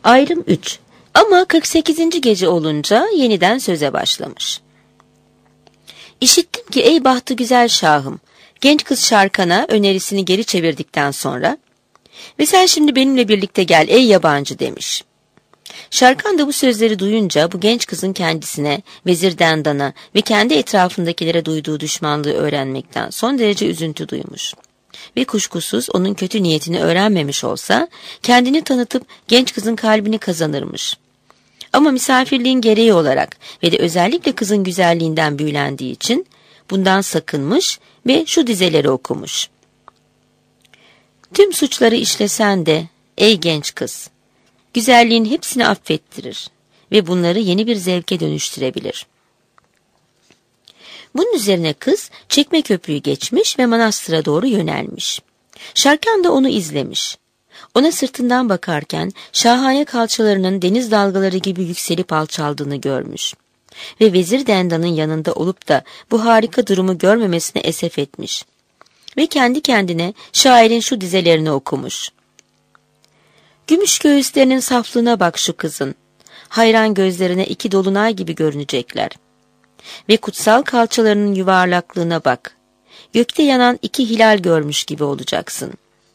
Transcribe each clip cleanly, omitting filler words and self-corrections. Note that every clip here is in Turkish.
Ayrım 3. Ama 48. gece olunca yeniden söze başlamış. İşittim ki ey bahtı güzel şahım, genç kız Şarkan'a önerisini geri çevirdikten sonra, ve sen şimdi benimle birlikte gel ey yabancı demiş. Şarkan da bu sözleri duyunca bu genç kızın kendisine, Vezir Dendan'a ve kendi etrafındakilere duyduğu düşmanlığı öğrenmekten son derece üzüntü duymuş. Ve kuşkusuz onun kötü niyetini öğrenmemiş olsa kendini tanıtıp genç kızın kalbini kazanırmış. Ama misafirliğin gereği olarak ve de özellikle kızın güzelliğinden büyülendiği için bundan sakınmış ve şu dizeleri okumuş. Tüm suçları işlesen de ey genç kız, güzelliğin hepsini affettirir ve bunları yeni bir zevke dönüştürebilir. Bunun üzerine kız çekme köprüyü geçmiş ve manastıra doğru yönelmiş. Şarkan da onu izlemiş. Ona sırtından bakarken şahane kalçalarının deniz dalgaları gibi yükselip alçaldığını görmüş. Ve Vezir Dendan'ın yanında olup da bu harika durumu görmemesine esef etmiş. Ve kendi kendine şairin şu dizelerini okumuş. Gümüş göğüslerinin saflığına bak şu kızın. Hayran gözlerine iki dolunay gibi görünecekler. Ve kutsal kalçalarının yuvarlaklığına bak. Gökte yanan iki hilal görmüş gibi olacaksın.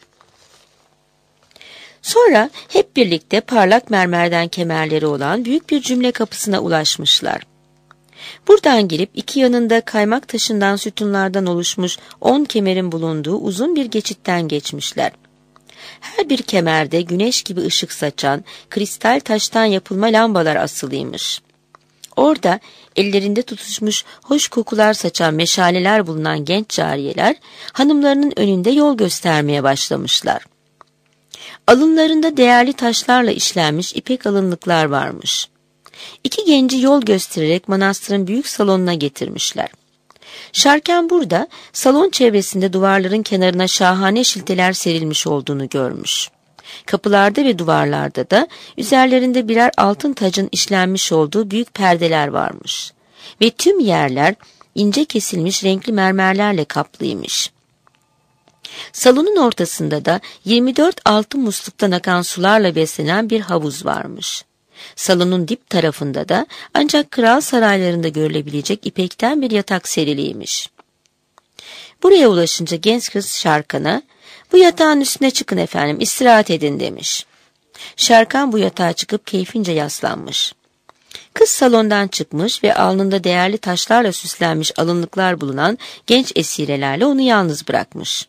Sonra hep birlikte parlak mermerden kemerleri olan büyük bir cümle kapısına ulaşmışlar. Buradan girip iki yanında kaymak taşından sütunlardan oluşmuş 10 kemerin bulunduğu uzun bir geçitten geçmişler. Her bir kemerde güneş gibi ışık saçan kristal taştan yapılma lambalar asılıymış. Orada ellerinde tutuşmuş hoş kokular saçan meşaleler bulunan genç cariyeler hanımlarının önünde yol göstermeye başlamışlar. Alınlarında değerli taşlarla işlenmiş ipek alınlıklar varmış. İki genci yol göstererek manastırın büyük salonuna getirmişler. Şarkan burada salon çevresinde duvarların kenarına şahane şilteler serilmiş olduğunu görmüş. Kapılarda ve duvarlarda da üzerlerinde birer altın tacın işlenmiş olduğu büyük perdeler varmış. Ve tüm yerler ince kesilmiş renkli mermerlerle kaplıymış. Salonun ortasında da 24 altın musluktan akan sularla beslenen bir havuz varmış. Salonun dip tarafında da ancak kral saraylarında görülebilecek ipekten bir yatak seriliymiş. Buraya ulaşınca genç kız Şarkan'a, "Bu yatağın üstüne çıkın efendim, istirahat edin." demiş. Şarkan bu yatağa çıkıp keyfince yaslanmış. Kız salondan çıkmış ve alnında değerli taşlarla süslenmiş alınlıklar bulunan genç esirelerle onu yalnız bırakmış.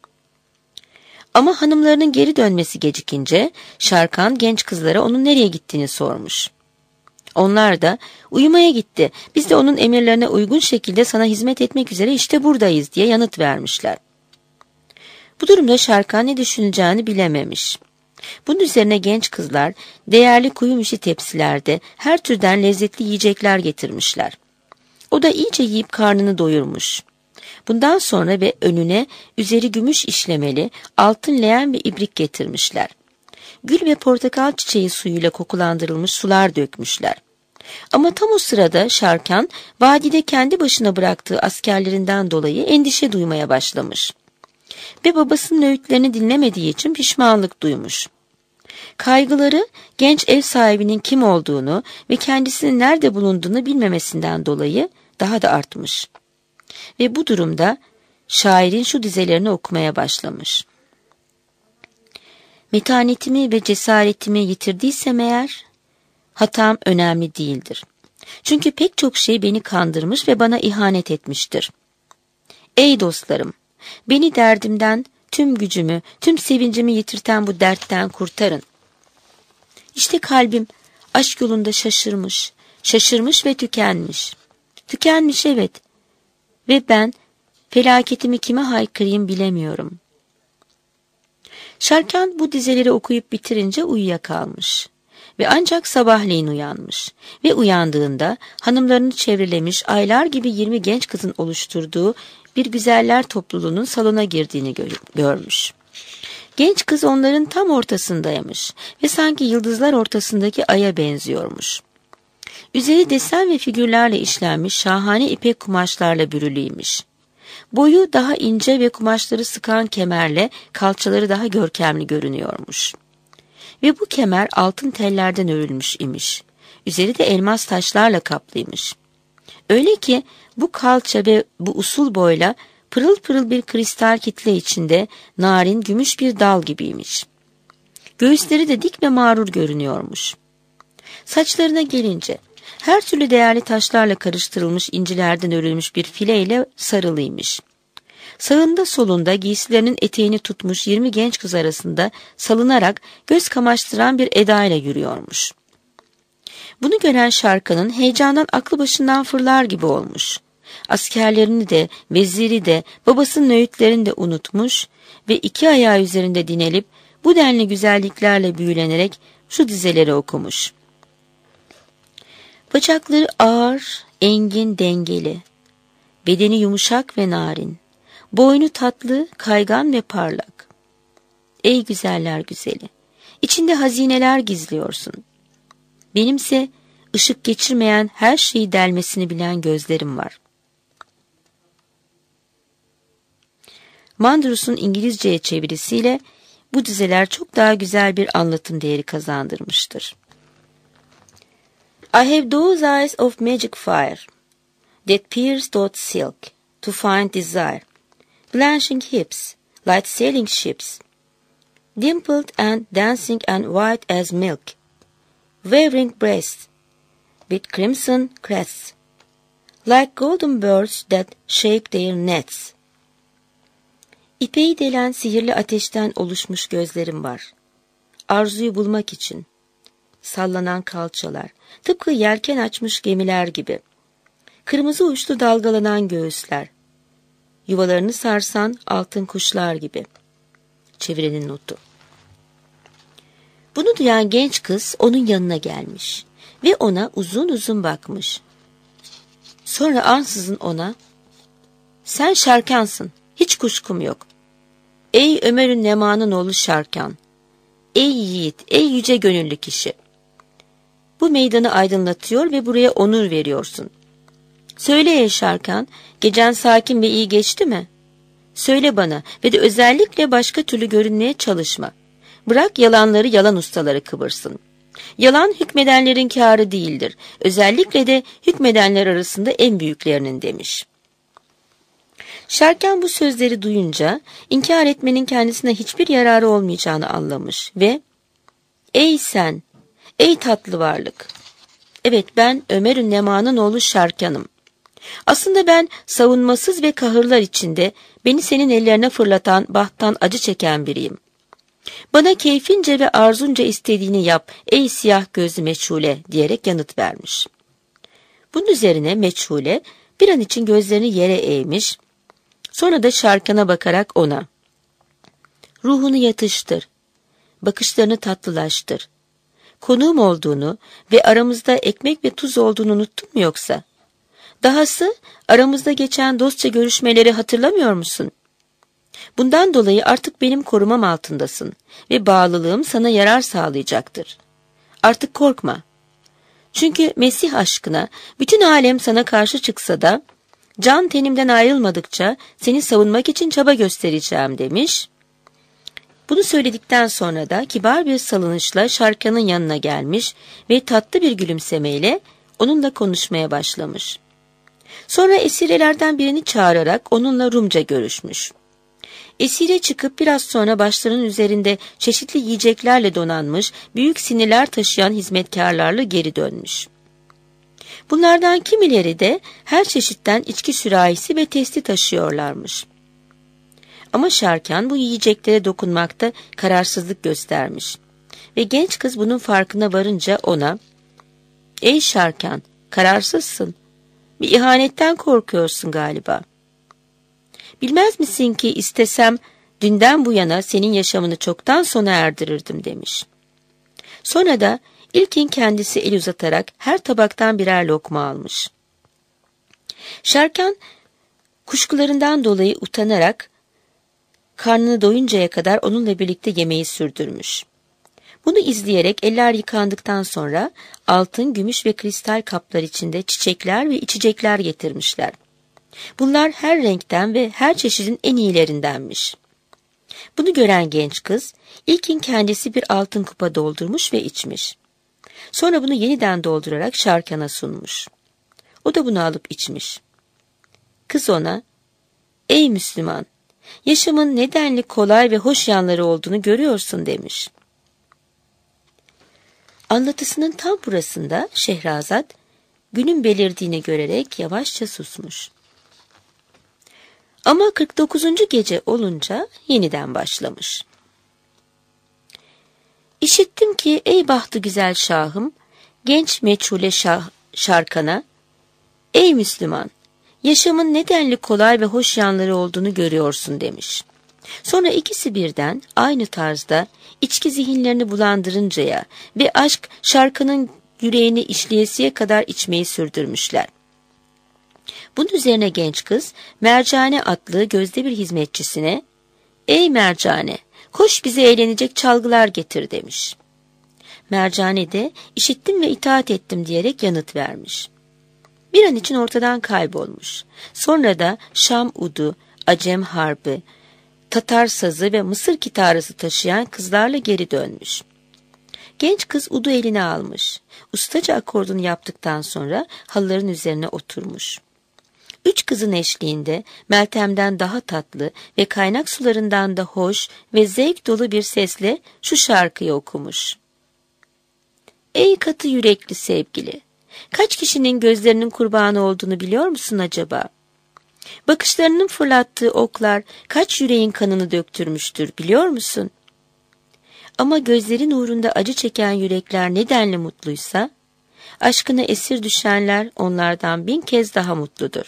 Ama hanımlarının geri dönmesi gecikince Şarkan genç kızlara onun nereye gittiğini sormuş. Onlar da "Uyumaya gitti, biz de onun emirlerine uygun şekilde sana hizmet etmek üzere işte buradayız" diye yanıt vermişler. Bu durumda Şarkan ne düşüneceğini bilememiş. Bunun üzerine genç kızlar değerli kuyumuşi tepsilerde her türden lezzetli yiyecekler getirmişler. O da iyice yiyip karnını doyurmuş. Bundan sonra ve önüne üzeri gümüş işlemeli altın leğen ve ibrik getirmişler. Gül ve portakal çiçeği suyuyla kokulandırılmış sular dökmüşler. Ama tam o sırada Şarkan vadide kendi başına bıraktığı askerlerinden dolayı endişe duymaya başlamış. Ve babasının öğütlerini dinlemediği için pişmanlık duymuş. Kaygıları genç ev sahibinin kim olduğunu ve kendisinin nerede bulunduğunu bilmemesinden dolayı daha da artmış. Ve bu durumda şairin şu dizelerini okumaya başlamış. Metanetimi ve cesaretimi yitirdiysem eğer, hatam önemli değildir. Çünkü pek çok şey beni kandırmış ve bana ihanet etmiştir. Ey dostlarım, beni derdimden, tüm gücümü, tüm sevincimi yitirten bu dertten kurtarın. İşte kalbim aşk yolunda şaşırmış ve tükenmiş. Tükenmiş, evet. Ve ben felaketimi kime haykırayım bilemiyorum. Şarkan bu dizeleri okuyup bitirince uyuyakalmış. Ve ancak sabahleyin uyanmış. Ve uyandığında hanımlarını çevrelemiş aylar gibi 20 genç kızın oluşturduğu bir güzeller topluluğunun salona girdiğini görmüş. Genç kız onların tam ortasındaymış ve sanki yıldızlar ortasındaki aya benziyormuş. Üzeri desen ve figürlerle işlenmiş şahane ipek kumaşlarla bürülüymüş. Boyu daha ince ve kumaşları sıkan kemerle kalçaları daha görkemli görünüyormuş. ve bu kemer altın tellerden örülmüş imiş. Üzeri de elmas taşlarla kaplıymış. Öyle ki bu kalça ve bu usul boyla pırıl pırıl bir kristal kitle içinde narin gümüş bir dal gibiymiş. Göğüsleri de dik ve mağrur görünüyormuş. Saçlarına gelince her türlü değerli taşlarla karıştırılmış incilerden örülmüş bir fileyle sarılıymış. Sağında solunda giysilerinin eteğini tutmuş 20 genç kız arasında salınarak göz kamaştıran bir edayla yürüyormuş. Bunu gören Şarkan'ın heyecandan aklı başından fırlar gibi olmuş. Askerlerini de, veziri de, babasının öğütlerini de unutmuş ve iki ayağı üzerinde dinelip bu denli güzelliklerle büyülenerek şu dizeleri okumuş. Bacakları ağır, engin, dengeli, bedeni yumuşak ve narin, boynu tatlı, kaygan ve parlak. Ey güzeller güzeli, içinde hazineler gizliyorsun. Benimse ışık geçirmeyen her şeyi delmesini bilen gözlerim var. Mandrus'un İngilizceye çevirisiyle bu dizeler çok daha güzel bir anlatım değeri kazandırmıştır. I have those eyes of magic fire, that pierce thought silk, to find desire, blanching hips, like sailing ships, dimpled and dancing and white as milk, wavering breasts, with crimson crests, like golden birds that shake their nets. İpeği delen sihirli ateşten oluşmuş gözlerim var. Arzuyu bulmak için. Sallanan kalçalar, tıpkı yelken açmış gemiler gibi. Kırmızı uçlu dalgalanan göğüsler. Yuvalarını sarsan altın kuşlar gibi. Çevirenin notu. Bunu duyan genç kız onun yanına gelmiş ve ona uzun uzun bakmış. Sonra ansızın ona, "Sen Şarkan'sın, hiç kuşkum yok. Ey Ömer'ün Nema'nın oğlu Şarkan, ey yiğit, ey yüce gönüllü kişi. Bu meydanı aydınlatıyor ve buraya onur veriyorsun. Söyle ey Şarkan, gecen sakin ve iyi geçti mi? Söyle bana ve de özellikle başka türlü görünmeye çalışma. Bırak yalanları yalan ustaları kıvırsın. Yalan hükmedenlerin kârı değildir. Özellikle de hükmedenler arasında en büyüklerinin" demiş. Şarkan bu sözleri duyunca inkar etmenin kendisine hiçbir yararı olmayacağını anlamış ve "Ey sen, ey tatlı varlık! Evet, ben Ömer'ün Nema'nın oğlu Şarkan'ım. Aslında ben savunmasız ve kahırlar içinde beni senin ellerine fırlatan, bahttan acı çeken biriyim. Bana keyfince ve arzunca istediğini yap ey siyah gözlü meçhule" diyerek yanıt vermiş. Bunun üzerine meçhule bir an için gözlerini yere eğmiş, sonra da Şarkan'a bakarak ona, "Ruhunu yatıştır, bakışlarını tatlılaştır. Konuğum olduğunu ve aramızda ekmek ve tuz olduğunu unuttun mu yoksa? Dahası aramızda geçen dostça görüşmeleri hatırlamıyor musun? Bundan dolayı artık benim korumam altındasın ve bağlılığım sana yarar sağlayacaktır. Artık korkma. Çünkü Mesih aşkına bütün alem sana karşı çıksa da can tenimden ayrılmadıkça seni savunmak için çaba göstereceğim" demiş. Bunu söyledikten sonra da kibar bir salınışla Şarkan'ın yanına gelmiş ve tatlı bir gülümsemeyle onunla konuşmaya başlamış. Sonra esirelerden birini çağırarak onunla Rumca görüşmüş. Esire çıkıp biraz sonra başlarının üzerinde çeşitli yiyeceklerle donanmış büyük sinirler taşıyan hizmetkarlarla geri dönmüş. Bunlardan kimileri de her çeşitten içki sürahisi ve testi taşıyorlarmış. Ama Şarkan bu yiyeceklere dokunmakta kararsızlık göstermiş ve genç kız bunun farkına varınca ona, "Ey Şarkan, kararsızsın. Bir ihanetten korkuyorsun galiba. Bilmez misin ki istesem dünden bu yana senin yaşamını çoktan sona erdirirdim" demiş. Sonra da ilkin kendisi el uzatarak her tabaktan birer lokma almış. Şarkan kuşkularından dolayı utanarak karnını doyuncaya kadar onunla birlikte yemeği sürdürmüş. Bunu izleyerek eller yıkandıktan sonra altın, gümüş ve kristal kaplar içinde çiçekler ve içecekler getirmişler. Bunlar her renkten ve her çeşidin en iyilerindenmiş. Bunu gören genç kız, ilkin kendisi bir altın kupa doldurmuş ve içmiş. Sonra bunu yeniden doldurarak Şarkan'a sunmuş. O da bunu alıp içmiş. Kız ona, "Ey Müslüman, yaşamın nedenli kolay ve hoş yanları olduğunu görüyorsun," demiş. Anlatısının tam burasında Şehrazat, günün belirdiğini görerek yavaşça susmuş. Ama 49. gece olunca yeniden başlamış. "İşittim ki ey bahtı güzel şahım, genç meçhule Şarkan'a, ey Müslüman, yaşamın nedenli kolay ve hoş yanları olduğunu görüyorsun," demiş. Sonra ikisi birden aynı tarzda içki zihinlerini bulandırıncaya ve aşk Şarkan'ın yüreğini işleyesiye kadar içmeyi sürdürmüşler. Bunun üzerine genç kız Mercane adlı gözde bir hizmetçisine, "Ey Mercane, koş bize eğlenecek çalgılar getir," demiş. Mercane de "İşittim ve itaat ettim," diyerek yanıt vermiş. Bir an için ortadan kaybolmuş. Sonra da Şam udu, Acem harbi, Tatar sazı ve Mısır kitarası taşıyan kızlarla geri dönmüş. Genç kız udu eline almış. Ustaca akordunu yaptıktan sonra halıların üzerine oturmuş. 3 kızın eşliğinde Meltem'den daha tatlı ve kaynak sularından da hoş ve zevk dolu bir sesle şu şarkıyı okumuş. "Ey katı yürekli sevgili, kaç kişinin gözlerinin kurbanı olduğunu biliyor musun acaba? Bakışlarının fırlattığı oklar kaç yüreğin kanını döktürmüştür biliyor musun? Ama gözlerin uğrunda acı çeken yürekler nedenle mutluysa, aşkına esir düşenler onlardan 1000 kez daha mutludur."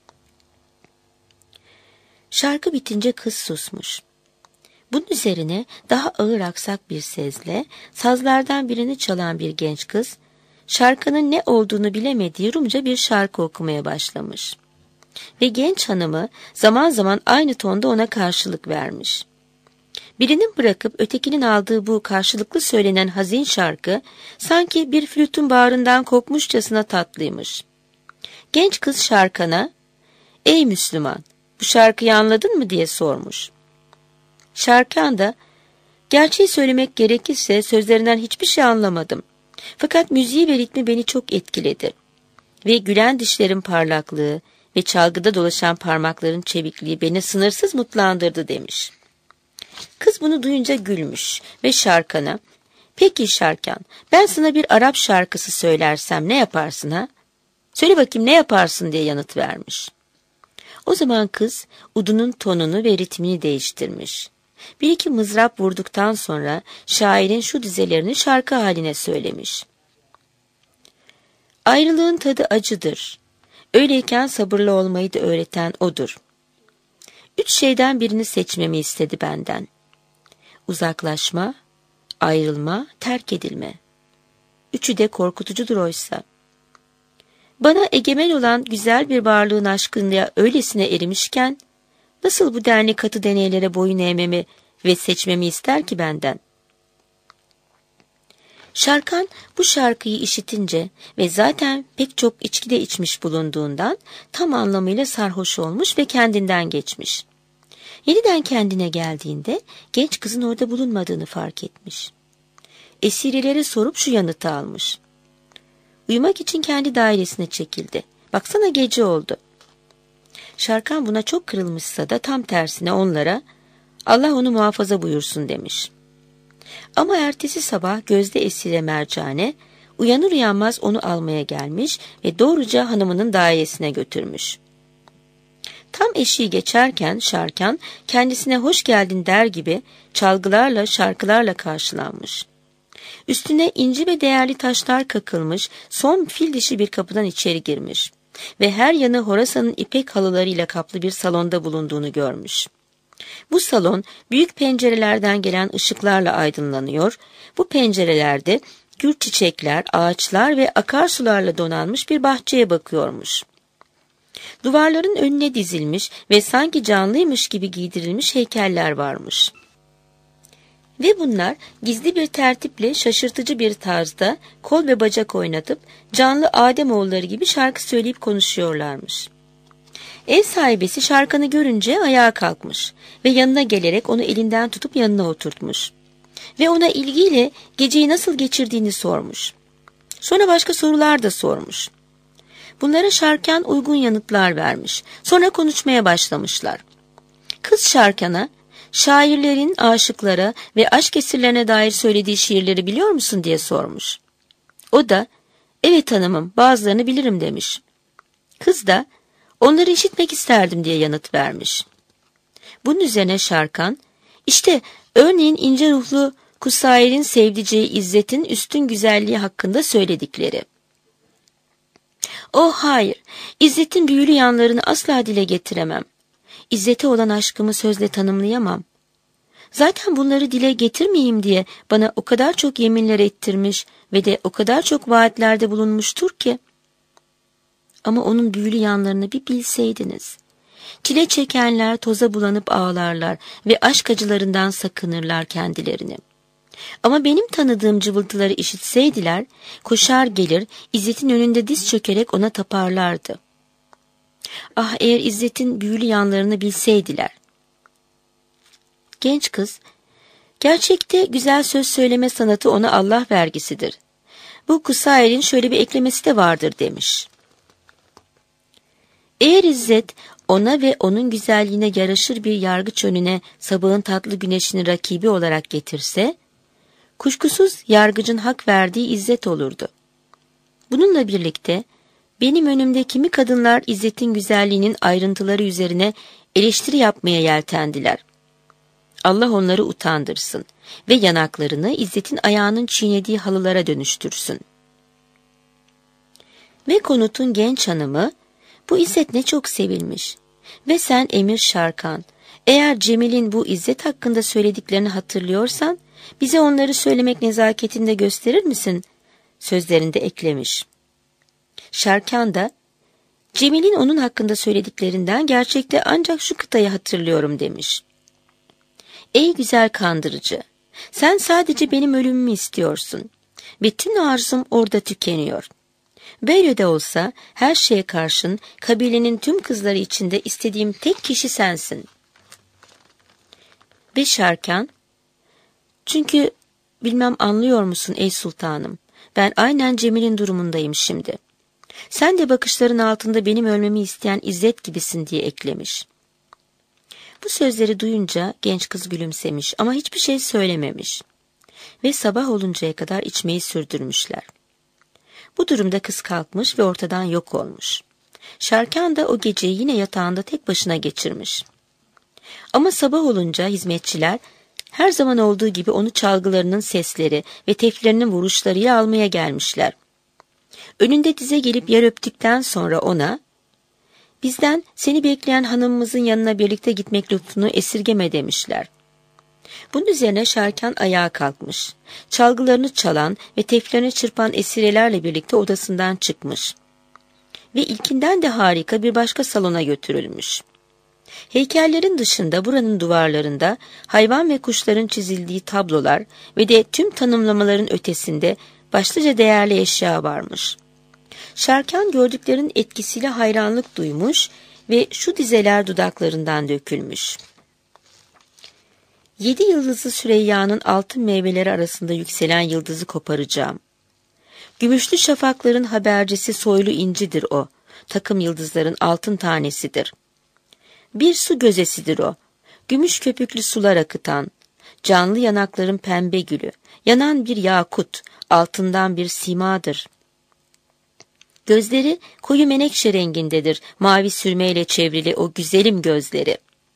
Şarkı bitince kız susmuş. Bunun üzerine daha ağır aksak bir sesle sazlardan birini çalan bir genç kız, şarkının ne olduğunu bilemediği Rumca bir şarkı okumaya başlamış. Ve genç hanımı zaman zaman aynı tonda ona karşılık vermiş. Birinin bırakıp ötekinin aldığı bu karşılıklı söylenen hazin şarkı, sanki bir flütün bağrından kopmuşçasına tatlıymış. Genç kız Şarkan'a, "Ey Müslüman, bu şarkıyı anladın mı?" diye sormuş. Şarkan da, "Gerçeği söylemek gerekirse sözlerinden hiçbir şey anlamadım. Fakat müziği ve ritmi beni çok etkiledi. Ve gülen dişlerin parlaklığı ve çalgıda dolaşan parmakların çevikliği beni sınırsız mutlandırdı," demiş. Kız bunu duyunca gülmüş ve Şarkan'a, "Peki Şarkan, ben sana bir Arap şarkısı söylersem ne yaparsın ha? Söyle bakayım ne yaparsın," diye yanıt vermiş. O zaman kız udunun tonunu ve ritmini değiştirmiş. Bir iki mızrap vurduktan sonra şairin şu dizelerini şarkı haline söylemiş. "Ayrılığın tadı acıdır. Öyleyken sabırlı olmayı da öğreten odur. 3 şeyden birini seçmemi istedi benden. Uzaklaşma, ayrılma, terk edilme. 3'ü de korkutucudur oysa. Bana egemen olan güzel bir varlığın aşkına öylesine erimişken, nasıl bu denli katı deneylere boyun eğmemi ve seçmemi ister ki benden?" Şarkan bu şarkıyı işitince ve zaten pek çok içki de içmiş bulunduğundan tam anlamıyla sarhoş olmuş ve kendinden geçmiş. Yeniden kendine geldiğinde genç kızın orada bulunmadığını fark etmiş. Esireleri sorup şu yanıtı almış. Uyumak için kendi dairesine çekildi. Baksana gece oldu. Şarkan buna çok kırılmışsa da tam tersine onlara, "Allah onu muhafaza buyursun," demiş. Ama ertesi sabah gözde esire Mercane, uyanır uyanmaz onu almaya gelmiş ve doğruca hanımının dairesine götürmüş. Tam eşiği geçerken Şarkan kendisine hoş geldin der gibi çalgılarla, şarkılarla karşılanmış. Üstüne inci ve değerli taşlar kakılmış son fil dişi bir kapıdan içeri girmiş ve her yanı Horasan'ın ipek halılarıyla kaplı bir salonda bulunduğunu görmüş. Bu salon büyük pencerelerden gelen ışıklarla aydınlanıyor. Bu pencerelerde gül çiçekler, ağaçlar ve akarsularla donanmış bir bahçeye bakıyormuş. Duvarların önüne dizilmiş ve sanki canlıymış gibi giydirilmiş heykeller varmış. Ve bunlar gizli bir tertiple şaşırtıcı bir tarzda kol ve bacak oynatıp canlı Ademoğulları gibi şarkı söyleyip konuşuyorlarmış. Ev sahibesi Şarkan'ı görünce ayağa kalkmış ve yanına gelerek onu elinden tutup yanına oturtmuş. Ve ona ilgiyle geceyi nasıl geçirdiğini sormuş. Sonra başka sorular da sormuş. Bunlara Şarkan uygun yanıtlar vermiş. Sonra konuşmaya başlamışlar. Kız Şarkan'a, şairlerin aşıklara ve aşk esirlerine dair söylediği şiirleri biliyor musun diye sormuş. O da, evet hanımım, bazılarını bilirim demiş. Kız da, onları işitmek isterdim diye yanıt vermiş. Bunun üzerine Şarkan, işte örneğin ince ruhlu Kusayir'in sevdiceği İzzet'in üstün güzelliği hakkında söyledikleri. Oh hayır, İzzet'in büyülü yanlarını asla dile getiremem. İzzet'e olan aşkımı sözle tanımlayamam. Zaten bunları dile getirmeyeyim diye bana o kadar çok yeminler ettirmiş ve de o kadar çok vaatlerde bulunmuştur ki. Ama onun büyülü yanlarını bir bilseydiniz. Çile çekenler toza bulanıp ağlarlar ve aşk acılarından sakınırlar kendilerini. Ama benim tanıdığım cıvıltıları işitseydiler, koşar gelir, İzzet'in önünde diz çökerek ona taparlardı. Ah, eğer İzzet'in büyülü yanlarını bilseydiler. Genç kız, gerçekte güzel söz söyleme sanatı ona Allah vergisidir. Bu Kusayir'in şöyle bir eklemesi de vardır demiş. Eğer İzzet ona ve onun güzelliğine yaraşır bir yargıç önüne sabahın tatlı güneşini rakibi olarak getirse, kuşkusuz yargıcın hak verdiği İzzet olurdu. Bununla birlikte benim önümde kimi kadınlar İzzet'in güzelliğinin ayrıntıları üzerine eleştiri yapmaya yeltendiler. Allah onları utandırsın ve yanaklarını İzzet'in ayağının çiğnediği halılara dönüştürsün. Ve konutun genç hanımı, bu İzzet ne çok sevilmiş ve sen Emir Şarkan, eğer Cemil'in bu İzzet hakkında söylediklerini hatırlıyorsan, bize onları söylemek nezaketinde gösterir misin? Sözlerinde eklemiş. Şarkan da, Cemil'in onun hakkında söylediklerinden gerçekte ancak şu kıtayı hatırlıyorum demiş. Ey güzel kandırıcı, sen sadece benim ölümümü istiyorsun. Bütün arzum orada tükeniyor. Böyle de olsa her şeye karşın kabilenin tüm kızları içinde istediğim tek kişi sensin. Ve Şarkan, çünkü bilmem anlıyor musun ey sultanım, ben aynen Cemil'in durumundayım şimdi. Sen de bakışların altında benim ölmemi isteyen İzzet gibisin diye eklemiş. Bu sözleri duyunca genç kız gülümsemiş ama hiçbir şey söylememiş. Ve sabah oluncaya kadar içmeyi sürdürmüşler. Bu durumda kız kalkmış ve ortadan yok olmuş. Şarkan da o geceyi yine yatağında tek başına geçirmiş. Ama sabah olunca hizmetçiler her zaman olduğu gibi onu çalgılarının sesleri ve teflerinin vuruşlarıyla almaya gelmişler. Önünde dize gelip yer öptükten sonra ona, bizden seni bekleyen hanımımızın yanına birlikte gitmek lütfunu esirgeme demişler. Bunun üzerine Şarkan ayağa kalkmış. Çalgılarını çalan ve teflerini çırpan esirelerle birlikte odasından çıkmış. Ve ilkinden de harika bir başka salona götürülmüş. Heykellerin dışında buranın duvarlarında hayvan ve kuşların çizildiği tablolar ve de tüm tanımlamaların ötesinde başlıca değerli eşya varmış. Şarkan gördüklerinin etkisiyle hayranlık duymuş ve şu dizeler dudaklarından dökülmüş. 7 yıldızlı Süreyya'nın altın meyveleri arasında yükselen yıldızı koparacağım. Gümüşlü şafakların habercisi soylu incidir o, takım yıldızların altın tanesidir. Bir su gözesidir o, gümüş köpüklü sular akıtan, canlı yanakların pembe gülü, yanan bir yakut, altından bir simadır. Gözleri koyu menekşe rengindedir, mavi sürmeyle çevrili o güzelim gözleri.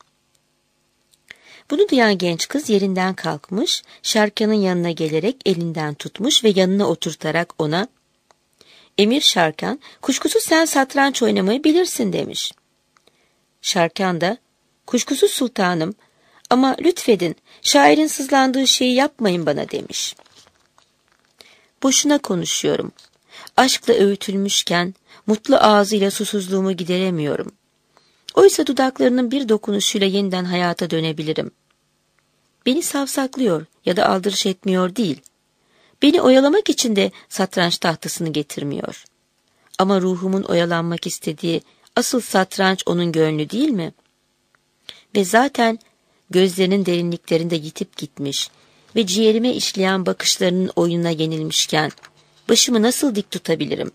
Bunu duyan genç kız yerinden kalkmış, Şarkan'ın yanına gelerek elinden tutmuş ve yanına oturtarak ona, Emir Şarkan, kuşkusuz sen satranç oynamayı bilirsin demiş. Şarkan da, kuşkusuz sultanım ama lütfedin, şairin sızlandığı şeyi yapmayın bana demiş. Boşuna konuşuyorum. Aşkla öğütülmüşken mutlu ağzıyla susuzluğumu gideremiyorum. Oysa dudaklarının bir dokunuşuyla yeniden hayata dönebilirim. Beni savsaklıyor ya da aldırış etmiyor değil. Beni oyalamak için de satranç tahtasını getirmiyor. Ama ruhumun oyalanmak istediği Asıl satranç onun gönlü değil mi? Ve zaten gözlerinin derinliklerinde yitip gitmiş ve ciğerime işleyen bakışlarının oyununa yenilmişken başımı nasıl dik tutabilirim?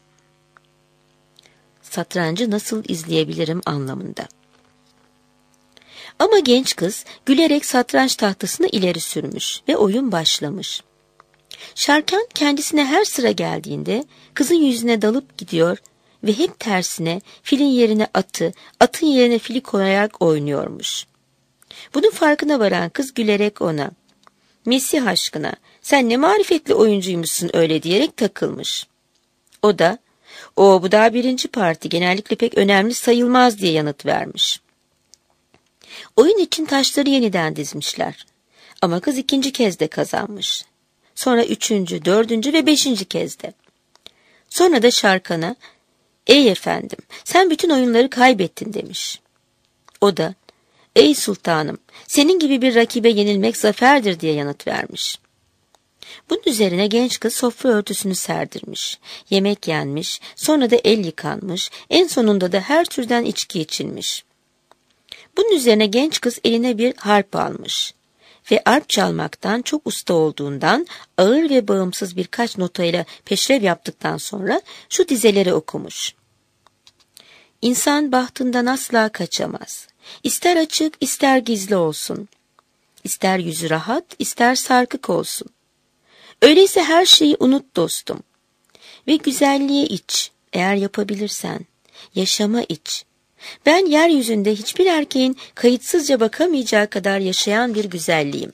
Satrancı nasıl izleyebilirim anlamında. Ama genç kız gülerek satranç tahtasını ileri sürmüş ve oyun başlamış. Şarkan kendisine her sıra geldiğinde kızın yüzüne dalıp gidiyor ve hep tersine filin yerine atı, atın yerine fili koyarak oynuyormuş. Bunun farkına varan kız gülerek ona, "Mesih aşkına, sen ne marifetli oyuncuymuşsun öyle" diyerek takılmış. O da, bu daha birinci parti, genellikle pek önemli sayılmaz" diye yanıt vermiş. Oyun için taşları yeniden dizmişler. Ama kız ikinci kez de kazanmış. Sonra üçüncü, dördüncü ve beşinci kez de. Sonra da Şarkan'a, "Ey efendim, sen bütün oyunları kaybettin" demiş. O da, "Ey sultanım, senin gibi bir rakibe yenilmek zaferdir" diye yanıt vermiş. Bunun üzerine genç kız sofra örtüsünü serdirmiş, yemek yenmiş, sonra da el yıkanmış, en sonunda da her türden içki içilmiş. Bunun üzerine genç kız eline bir harp almış ve arp çalmaktan çok usta olduğundan ağır ve bağımsız birkaç notayla peşrev yaptıktan sonra şu dizeleri okumuş. "İnsan bahtından asla kaçamaz. İster açık, ister gizli olsun. İster yüzü rahat, ister sarkık olsun. Öyleyse her şeyi unut dostum. Ve güzelliğe iç, eğer yapabilirsen. Yaşama iç. Ben yeryüzünde hiçbir erkeğin kayıtsızca bakamayacağı kadar yaşayan bir güzelliğim."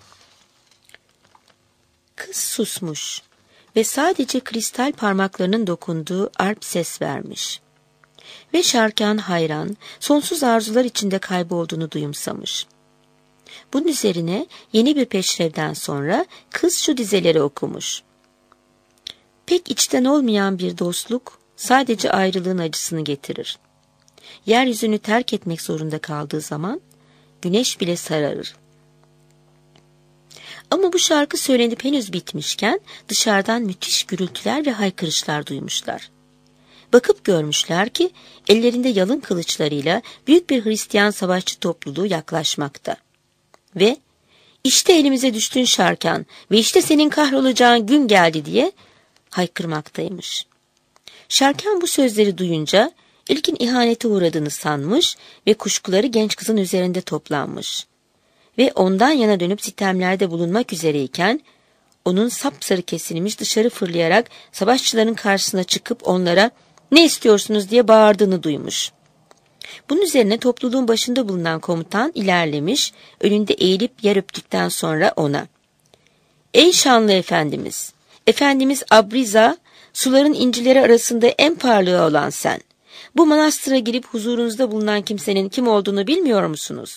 Kız susmuş ve sadece kristal parmaklarının dokunduğu arp ses vermiş. Ve Şarkan hayran, sonsuz arzular içinde kaybolduğunu duyumsamış. Bunun üzerine yeni bir peşrevden sonra kız şu dizeleri okumuş. "Pek içten olmayan bir dostluk sadece ayrılığın acısını getirir. Yeryüzünü terk etmek zorunda kaldığı zaman güneş bile sararır." Ama bu şarkı söylenip henüz bitmişken dışarıdan müthiş gürültüler ve haykırışlar duymuşlar. Bakıp görmüşler ki ellerinde yalın kılıçlarıyla büyük bir Hristiyan savaşçı topluluğu yaklaşmakta. Ve "İşte elimize düştün Şarkan ve işte senin kahrolacağın gün geldi" diye haykırmaktaymış. Şarkan bu sözleri duyunca ilkin ihanete uğradığını sanmış ve kuşkuları genç kızın üzerinde toplanmış. Ve ondan yana dönüp sitemlerde bulunmak üzereyken onun sapsarı kesilmiş dışarı fırlayarak savaşçıların karşısına çıkıp onlara "Ne istiyorsunuz?" diye bağırdığını duymuş. Bunun üzerine topluluğun başında bulunan komutan ilerlemiş, önünde eğilip yer öptükten sonra ona, "Ey şanlı efendimiz, Efendimiz Abriza, suların incileri arasında en parlağı olan sen. Bu manastıra girip huzurunuzda bulunan kimsenin kim olduğunu bilmiyor musunuz?"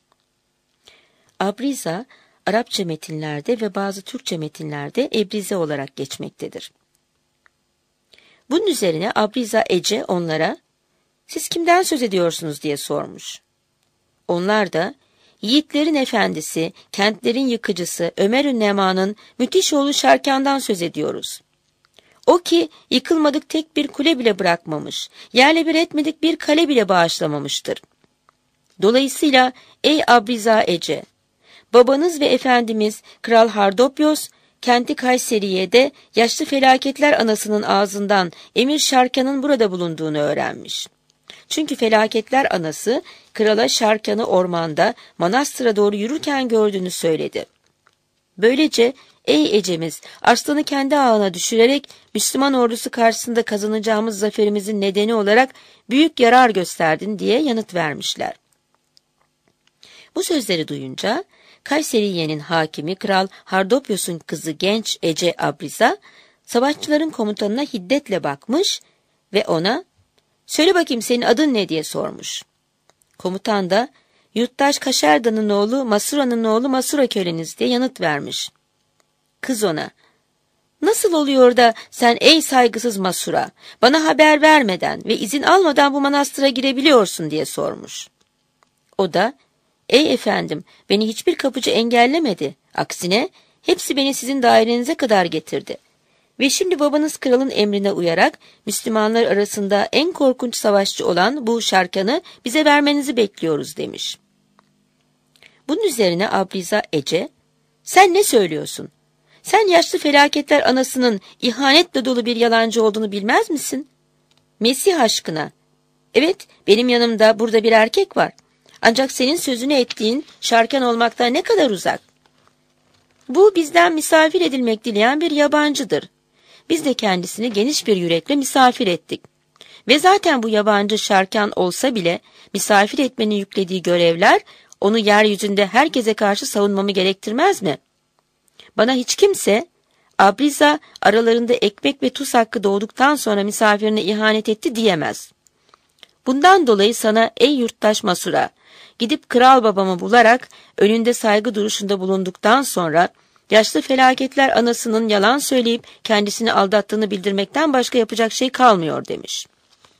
Abriza, Arapça metinlerde ve bazı Türkçe metinlerde Ebrize olarak geçmektedir. Bunun üzerine Abriza Ece onlara, "Siz kimden söz ediyorsunuz?" diye sormuş. Onlar da, "Yiğitlerin efendisi, kentlerin yıkıcısı Ömer-ü Nema'nın müthiş oğlu Şarkan'dan söz ediyoruz. O ki yıkılmadık tek bir kule bile bırakmamış, yerle bir etmedik bir kale bile bağışlamamıştır. Dolayısıyla ey Abriza Ece, babanız ve efendimiz Kral Hardopyos, kenti Kayseriye'de yaşlı felaketler anasının ağzından Emir Şarkan'ın burada bulunduğunu öğrenmiş. Çünkü felaketler anası krala Şarkan'ı ormanda manastıra doğru yürürken gördüğünü söyledi. Böylece ey Ecemiz, arslanı kendi ağına düşürerek Müslüman ordusu karşısında kazanacağımız zaferimizin nedeni olarak büyük yarar gösterdin" diye yanıt vermişler. Bu sözleri duyunca Kayseriye'nin hakimi Kral Hardopyos'un kızı genç Ece Abriza, savaşçıların komutanına hiddetle bakmış ve ona, "Söyle bakayım senin adın ne?" diye sormuş. Komutan da, "Yurttaş Kaşarda'nın oğlu Masura'nın oğlu Masura köleniz" diye yanıt vermiş. Kız ona, "Nasıl oluyor da sen ey saygısız Masura, bana haber vermeden ve izin almadan bu manastıra girebiliyorsun?" diye sormuş. O da, "Ey efendim, beni hiçbir kapıcı engellemedi. Aksine hepsi beni sizin dairenize kadar getirdi. Ve şimdi babanız kralın emrine uyarak Müslümanlar arasında en korkunç savaşçı olan bu Şarkan'ı bize vermenizi bekliyoruz demiş. Bunun üzerine Abriza Ece, sen ne söylüyorsun? Sen yaşlı felaketler anasının ihanetle dolu bir yalancı olduğunu bilmez misin? Mesih aşkına. Evet, benim yanımda burada bir erkek var. Ancak senin sözünü ettiğin Şarkan olmaktan ne kadar uzak. Bu bizden misafir edilmek dileyen bir yabancıdır. Biz de kendisini geniş bir yürekle misafir ettik. Ve zaten bu yabancı Şarkan olsa bile misafir etmenin yüklediği görevler onu yeryüzünde herkese karşı savunmamı gerektirmez mi? Bana hiç kimse, Abriza aralarında ekmek ve tuz hakkı doğduktan sonra misafirine ihanet etti diyemez. Bundan dolayı sana ey yurttaş Masura, gidip kral babamı bularak önünde saygı duruşunda bulunduktan sonra yaşlı felaketler anasının yalan söyleyip kendisini aldattığını bildirmekten başka yapacak şey kalmıyor demiş.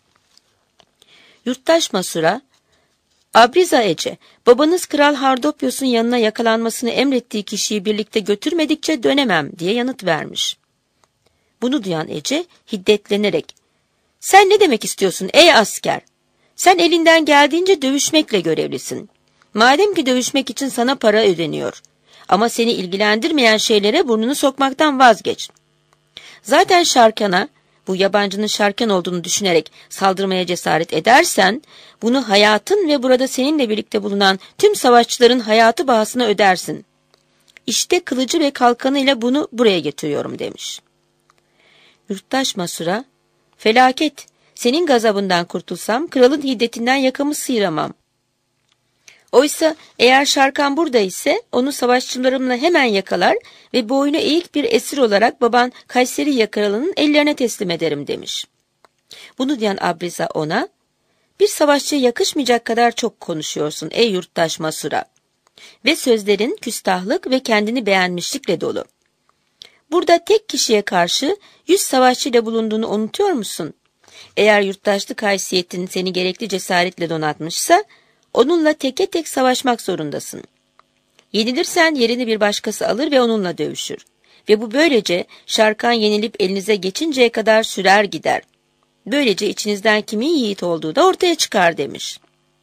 Yurttaş Masura, Abriza Ece, babanız Kral Hardopyos'un yanına yakalanmasını emrettiği kişiyi birlikte götürmedikçe dönemem diye yanıt vermiş. Bunu duyan Ece hiddetlenerek, sen ne demek istiyorsun ey asker? Sen elinden geldiğince dövüşmekle görevlisin. Madem ki dövüşmek için sana para ödeniyor. Ama seni ilgilendirmeyen şeylere burnunu sokmaktan vazgeç. Zaten Şarkan'a, bu yabancının Şarkan olduğunu düşünerek saldırmaya cesaret edersen, bunu hayatın ve burada seninle birlikte bulunan tüm savaşçıların hayatı bahasına ödersin. İşte kılıcı ve kalkanıyla bunu buraya getiriyorum demiş. Yurttaş Masura, felaket, senin gazabından kurtulsam kralın hiddetinden yakamı sıyıramam. Oysa eğer Şarkan burada ise onu savaşçılarımla hemen yakalar ve boynu eğik bir esir olarak baban Kayseri kralının ellerine teslim ederim demiş. Bunu diyen Abriza ona, bir savaşçıya yakışmayacak kadar çok konuşuyorsun ey yurttaş Masura. Ve sözlerin küstahlık ve kendini beğenmişlikle dolu. Burada tek kişiye karşı 100 savaşçıyla bulunduğunu unutuyor musun? Eğer yurttaşlık haysiyetin seni gerekli cesaretle donatmışsa, onunla teke tek savaşmak zorundasın. Yenilirsen yerini bir başkası alır ve onunla dövüşür. Ve bu böylece Şarkan yenilip elinize geçinceye kadar sürer gider. Böylece içinizden kimin yiğit olduğu da ortaya çıkar demiş.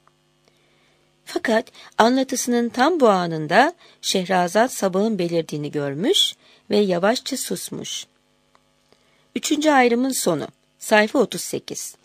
Fakat anlatısının tam bu anında Şehrazat sabahın belirdiğini görmüş ve yavaşça susmuş. 3. ayrımın sonu. Sayfa 38.